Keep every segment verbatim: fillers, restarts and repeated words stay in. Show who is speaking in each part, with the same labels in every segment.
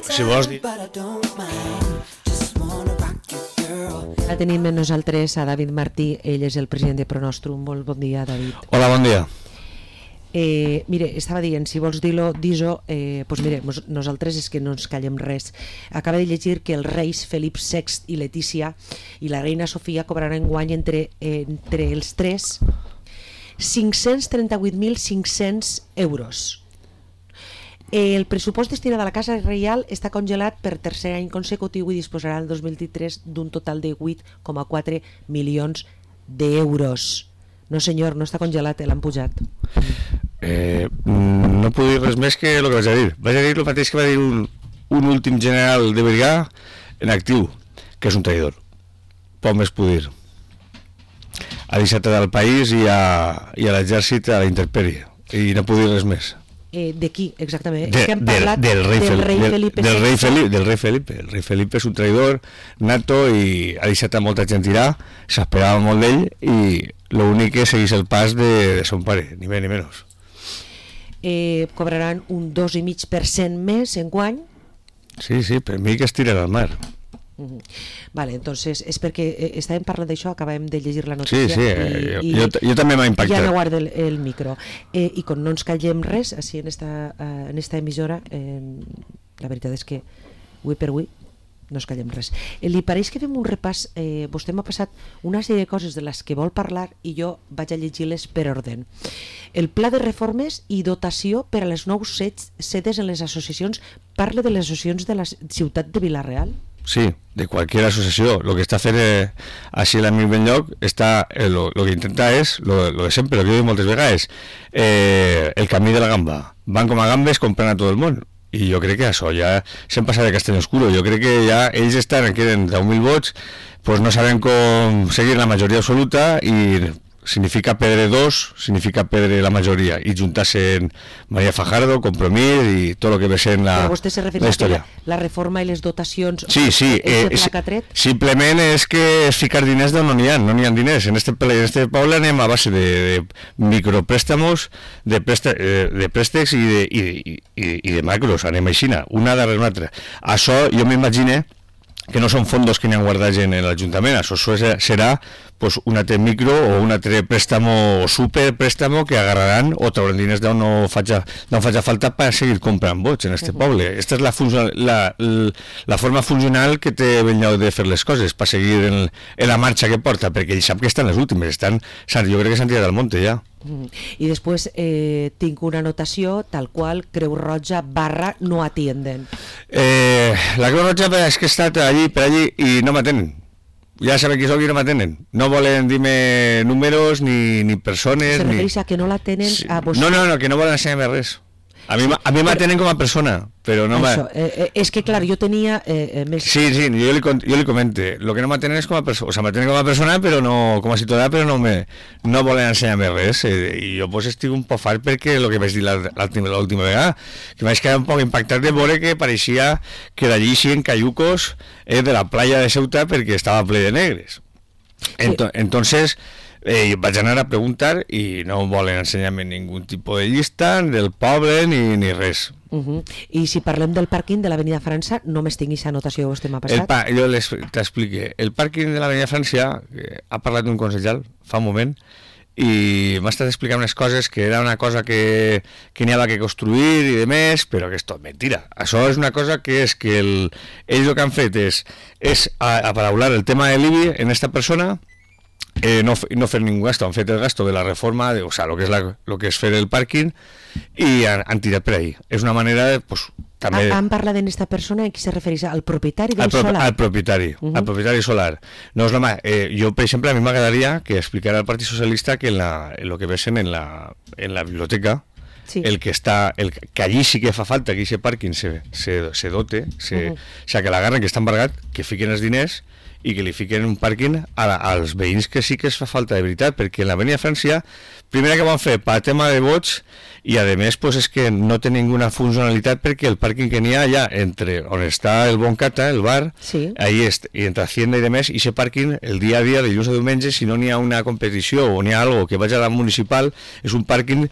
Speaker 1: si vols dir...
Speaker 2: Ara tenim amb nosaltres a David Martí, ell és el president de Pronostrum. Molt bon dia, David.
Speaker 1: Hola, bon dia.
Speaker 2: Eh, mire, estava dient, si vols dir-lo, dis-ho, eh, pues mire, mos, nosaltres és que no ens callem res. Acaba de llegir que els reis Felip sext i Letícia i la reina Sofia cobraran enguany entre, eh, entre els tres cinc-cents trenta-vuit mil cinc-cents euros. El pressupost destinat a la Casa Reial està congelat per tercer any consecutiu i disposarà el dos mil vint-i-tres d'un total de vuit coma quatre milions d'euros. No senyor, no està congelat, l'han pujat.
Speaker 1: Eh, no puc dir res més que el que vaig a dir. Vaig a dir el mateix que va dir un, un últim general de brigada en actiu, que és un traïdor. Poc més puc dir. Ha deixat del país i a, i a l'exèrcit a la intempèrie. I no puc dir res més.
Speaker 2: Eh, de qui, exactament?
Speaker 1: De,
Speaker 2: és que hem
Speaker 1: del,
Speaker 2: parlat
Speaker 1: del, rei,
Speaker 2: del rei
Speaker 1: del,
Speaker 2: Felipe
Speaker 1: del, rei
Speaker 2: sexto.
Speaker 1: Felipe, del rei Felipe. El rei Felipe és un traïdor nato i ha deixat a molta gent tirar, s'esperava molt d'ell i l'únic que segueix el pas de, de son pare, ni més ni menys.
Speaker 2: Eh, cobraran un dos coma cinc per cent més en guany.
Speaker 1: Sí, sí, per mi que es tiren al mar.
Speaker 2: Uh-huh. Vale, entonces és perquè eh, estàvem parlant d'això, acabem de llegir la notícia.
Speaker 1: Sí, sí,
Speaker 2: i,
Speaker 1: jo, jo, jo també m'ha impactat.
Speaker 2: Ja no guardo el, el micro. Eh, I com no ens callem res, així en esta, uh, en esta emissora, eh, la veritat és que avui per avui no ens callem res. Eh, li pareix que fem un repàs? Eh, vostè m'ha passat una sèrie de coses de les que vol parlar i jo vaig a llegir-les per ordre. El pla de reformes i dotació per a les nous sedes en les associacions. Parla de les associacions de la ciutat de Vila-real?
Speaker 1: Sí, de cualquier asociació. Lo que està fent eh, així l'amic Benlloc està, eh, lo, lo que intenta és lo, lo de sempre, lo que jo dic moltes vegades, eh, el camí de la gamba. Van com a gambes comprant a tot el món. I jo crec que això ja se'n passa de castell oscuro. Jo crec que ja ells estan, queden deu mil vots, pues no saben com seguir la majoria absoluta i significa perdre dos, significa perdre la majoria i juntar-se en María Fajardo, Compromís i tot el que ve sent la,
Speaker 2: Però vostè se
Speaker 1: la
Speaker 2: refereix
Speaker 1: història.
Speaker 2: a la, la reforma i les dotacions.
Speaker 1: Sí, sí,
Speaker 2: eh,
Speaker 1: eh, simplement és que és ficar diners d'on no n'hi ha, no n'hi ha diners. En este, en este poble anem a base de, de microprèstamos, de, préste, de préstecs i de, i, i, i de macros, anem així, una darrere una altra. Això jo m'imagine que no són fondos que n'hi han guardats en l'Ajuntament, això serà pues, un altre micro o un altre préstamo o super préstamo que agarraran o trauran diners d'on no faci, no faci falta per seguir comprant vots en este uh-huh. poble. Esta és la, la, la, la forma funcional que té Benlloc de fer les coses, per seguir en, en la marxa que porta, perquè ell sap que estan les últimes, estan, jo crec que s'han tirat al monte ja.
Speaker 2: Uh-huh. I després eh, tinc una anotació tal qual Creu Roja barra no atienden.
Speaker 1: Eh, la Creu Roja és que he estat allí per allí i no m'atenen. Ja saben qui soc i no m'atenen. No volen dir-me números ni, ni persones.
Speaker 2: Se refereix
Speaker 1: ni...
Speaker 2: a que no l'atenen
Speaker 1: sí.
Speaker 2: a vostè?
Speaker 1: No, no, no, que no volen ensenyar-me res. A mi, a mi m'atenen com a persona, però no
Speaker 2: Això, eh, eh, és que clar, jo tenia eh, més...
Speaker 1: Sí, sí, jo li, jo li comente. Lo que no m'atenen és com a persona, o sea, m'atenen com a persona, però no, com a ciutadà, però no, me, no volen ensenyar-me res. Eh, I jo pues, estic un poc fart perquè el que vaig dir l'última vegada, que vaig quedar un poc impactat de veure que pareixia que d'allí eixien cayucos eh, de la playa de Ceuta perquè estava ple de negres. Ento, sí. Entonces... Eh, vaig anar a preguntar i no volen ensenyar-me ningú tipus de llista del poble ni, ni res.
Speaker 2: Uh-huh. I si parlem del pàrquing de l'Avenida França, no m'estinguis anotació que vostè m'ha passat.
Speaker 1: El pa, jo t'explique. El pàrquing de l'Avenida França eh, ha parlat d'un consellal fa un moment i m'ha estat explicant unes coses que era una cosa que, que n'hi havia que construir i de més, però que és tot mentira. Això és una cosa que és que el, ells el que han fet és, és aparaular el tema de l'I B I en esta persona. Eh, no, no fer ningú gasto, han fet el gasto de la reforma, de, o sea, lo que, es la, lo que és fer el pàrquing i han, han tirat per ahí. És una manera de, pues, també...
Speaker 2: Han parlat d'esta persona en qui se refereix al propietari del
Speaker 1: al pro,
Speaker 2: solar?
Speaker 1: Al propietari, uh-huh. al propietari solar. No és normal. Eh, jo, per exemple, a mi m'agradaria que explicara al Partit Socialista que en, la, en lo que vesen en la, en la biblioteca, sí. el que està, el, que allí sí que fa falta que aquest pàrquing se, se, se dote, se, uh-huh. o sea, que l'agarren, que està embargat, que fiquen els diners i que li fiquen un pàrquing a, als veïns que sí que es fa falta de veritat, perquè en l'Avenida França, primera que van fer per tema de vots, i a més pues, és que no té ninguna funcionalitat perquè el pàrquing que n'hi ha allà entre on està el Bon Cata, el bar, sí. ahí est, i entre Hacienda i de més, i aquest pàrquing el dia a dia, de dilluns a diumenge, si no n'hi ha una competició o n'hi ha algo que vaig a la municipal, és un pàrquing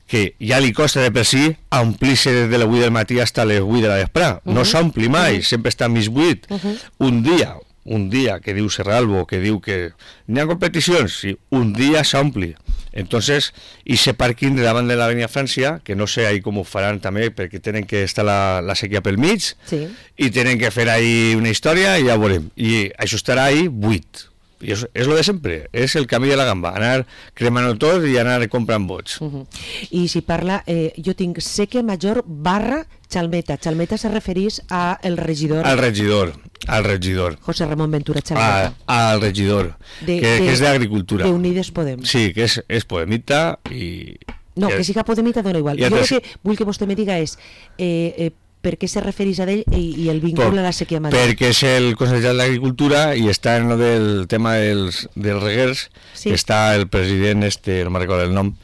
Speaker 1: que ja li costa de per si omplir-se des de les vuit del matí fins a les vuit de la vesprà. No s'ompli mai, sempre està mig buit. Un dia, un dia que diu Serralbo, que diu que n'hi ha competicions, sí, un dia s'ompli. Entonces, i se parquin davant de l'Avenida França, que no sé ahí com ho faran també, perquè tenen que estar la, la sèquia pel mig,
Speaker 2: sí.
Speaker 1: I tenen que fer ahí una història i ja ho veurem. I això estarà ahí buit. I és, és lo de sempre, és el camí de la gamba, anar cremant tot i anar comprant vots.
Speaker 2: Uh -huh. I si parla, eh, jo tinc Sèquia Major barra Chalmeta. Chalmeta se referís a el regidor.
Speaker 1: Al regidor, al regidor.
Speaker 2: José Ramón Ventura Chalmeta.
Speaker 1: A, al regidor, de, que, de, que és d'Agricultura.
Speaker 2: De Unides Podem.
Speaker 1: Sí, que és, és podemita i...
Speaker 2: No, que, que siga podemita dona igual. Jo
Speaker 1: altres...
Speaker 2: el que vull que vostè me diga és... Eh, eh, per què se refereix a ell i, i el vincul a la Sèquia Major?
Speaker 1: Perquè és el consellera d'Agricultura i està en el del tema dels, dels reguers, sí. Que està el president, este, no me'n recordo el nom,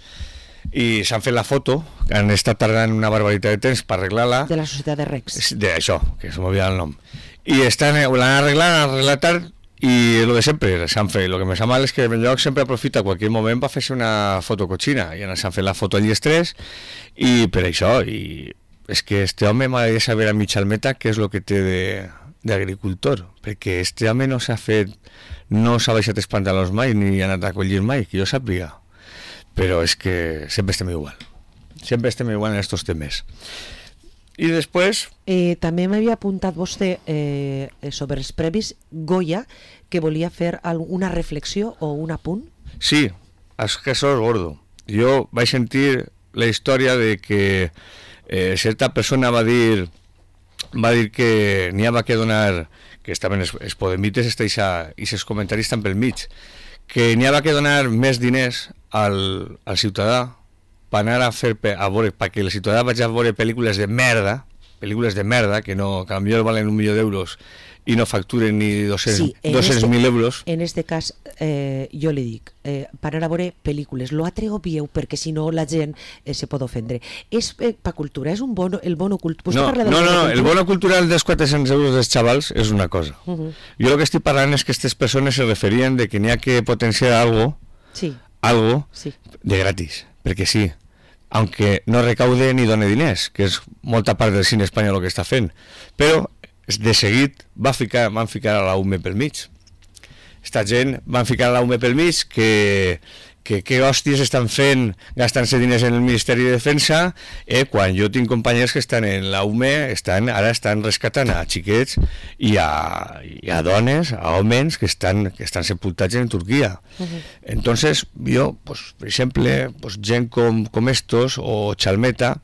Speaker 1: i s'han fet la foto, han estat tardant una barbaritat de temps per arreglar-la.
Speaker 2: De la societat de regs.
Speaker 1: D'això, que se m'havia el nom. I estan, l'han arreglat, l'han arreglat tard, i el de sempre s'han fet. El que me sap mal és que el lloc sempre aprofita qualsevol moment per fer-se una foto cotxina, i ara s'han fet la foto allí tres, i per això, i... és que este home m'agradaria saber a mi Chalmeta què és el que té d'agricultor, perquè este home no s'ha fet, no s'ha baixat els pantalons mai, ni ha anat a collir mai, que jo sàpiga. Però és que sempre estem igual, sempre estem igual en aquests temes. I després...
Speaker 2: Eh, també m'havia apuntat vostè eh, sobre els previs Goya, que volia fer una reflexió o un apunt.
Speaker 1: Sí, és que això és gordo. Jo vaig sentir la història de que Eh, certa persona va dir va dir que n'hi havia que donar, que estaven els, els podemites i els comentaris estan pel mig, que n'hi havia que donar més diners al, al ciutadà per anar a fer a veure, perquè el ciutadà vagi a veure pel·lícules de merda, pel·lícules de merda que no, que potser valen un milió d'euros i no facturen ni dos-cents mil euros.
Speaker 2: En este cas, eh, jo li dic, eh, per anar a veure pel·lícules, l'altre obvieu, perquè si no la gent eh, se pot ofendre. És eh, pa cultura, és un bono, el bono cultural.
Speaker 1: No, no, no, no, el bono cultural dels quatre-cents euros dels xavals és una cosa. Uh -huh. Jo el que estic parlant és que aquestes persones se referien de que n'hi ha que potenciar algo, sí. algo sí. de gratis, perquè sí, aunque no recaude ni done diners, que és molta part del cine espanyol el que està fent, però de seguit va ficar, van ficar a la U M E pel mig. Esta gent van ficar a la U M E pel mig que que què hòsties estan fent gastant-se diners en el Ministeri de Defensa eh, quan jo tinc companys que estan en la U M E, estan, ara estan rescatant a xiquets i a, i a dones, a homes que estan, que estan sepultats en Turquia. Uh-huh. Entonces, jo, pues, per exemple, pues, gent com, com estos o Chalmeta,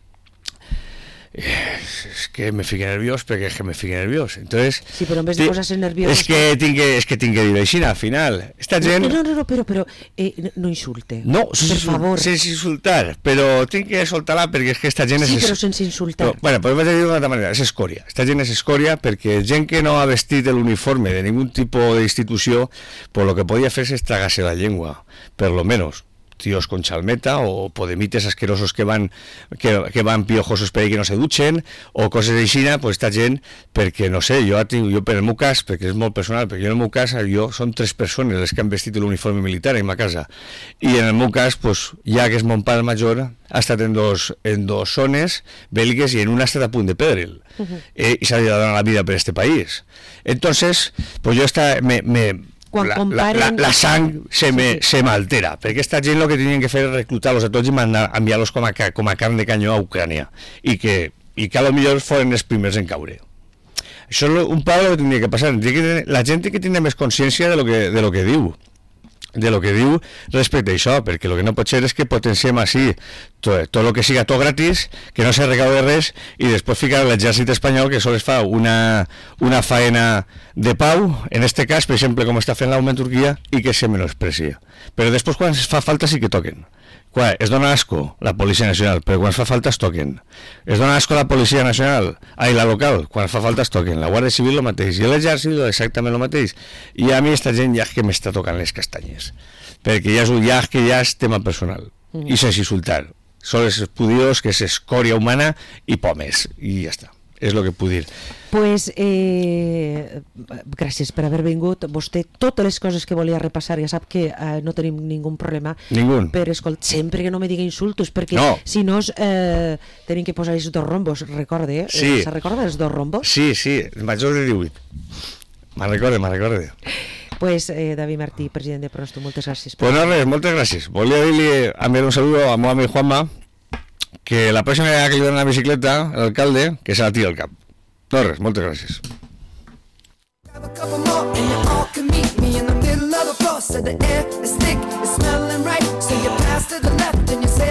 Speaker 1: es que me fique nerviós perquè és que me fique nerviós. Entonces,
Speaker 2: sí, però en vez de posar-se nerviós
Speaker 1: és que tinc que, és que tinc que dir així al final. Esta gent...
Speaker 2: No, no, no, però, però eh, no insulte.
Speaker 1: No,
Speaker 2: per favor.
Speaker 1: Sense insultar, però tinc que soltar-la perquè és que esta gent és...
Speaker 2: Sí, però sense insultar.
Speaker 1: No, bueno, però vaig dir d'una altra manera, és escòria. Esta gent és escòria perquè gent que no ha vestit l'uniforme de ningú tipus d'institució, pues lo que podia fer és tragar-se la llengua, per lo menos. Tíos con Chalmeta o podemites asquerosos que van que, que van piojosos per ahí que no se duchen o coses d'aixina, pues esta gent, perquè no sé, jo, jo per el meu cas, perquè és molt personal, perquè jo en el meu cas jo són tres persones les que han vestit l'uniforme militar en ma casa, i en el meu cas, pues, ja que és mon pare major, ha estat en dos, en dos zones bèl·liques i en una ha estat a punt de perdre'l, uh-huh. eh, i s'ha de donar la vida per este país. Entonces, pues jo està, me, me La, la, la, la sang se me, se m'altera, perquè aquesta gent el que tenien que fer és reclutar-los a tots i enviar-los com, com a carn de canyó a Ucrània i que, i que a lo millor foren els primers en caure. Això és un poble que tindria que passar. La gent té que tindre més consciència de lo que, de lo que diu de lo que diu respecte a això, perquè el que no pot ser és que potenciem així tot, tot el que siga tot gratis, que no se recaude res, i després ficar l'exèrcit espanyol que sols fa una, una faena de pau, en este cas, per exemple, com està fent l'U M E en Turquia, i que se menosprecia. Però després, quan es fa falta, sí que toquen. Quan es dona asco la Policia Nacional, però quan es fa falta es toquen. Es dona asco la Policia Nacional, ai, la local, quan es fa falta es toquen. La Guàrdia Civil el mateix, i l'exèrcit exactament el mateix. I a mi aquesta gent ja que m'està tocant les castanyes, perquè ja és, ja, que ja és tema personal, mm. i sense insultar. Són els estudios que és escòria humana i pomes, i ja està. és el que puc dir.
Speaker 2: Pues, eh, gràcies per haver vingut. Vostè, totes les coses que volia repassar, ja sap que eh, no tenim ningú problema.
Speaker 1: Ningú.
Speaker 2: Però, escolta, sempre que no me digui insultos, perquè
Speaker 1: no.
Speaker 2: si no, eh, tenim que posar els dos rombos, recorde, eh?
Speaker 1: Sí.
Speaker 2: Se recorda els dos rombos?
Speaker 1: Sí, sí, major de divuit. Me'n recorde, me'n recorde.
Speaker 2: Pues, eh, David Martí, president de Prosto, moltes gràcies.
Speaker 1: Pues no res, moltes gràcies. Volia dir-li, enviar un saludo a meu amic Juanma, que la pròxima vegada que li doni la bicicleta, l'alcalde, que se la tira al cap. No res, moltes gràcies. Grab a couple more and you all can meet me in the middle of the floor. So the air is thick, it's smelling right. So you pass to the left and you say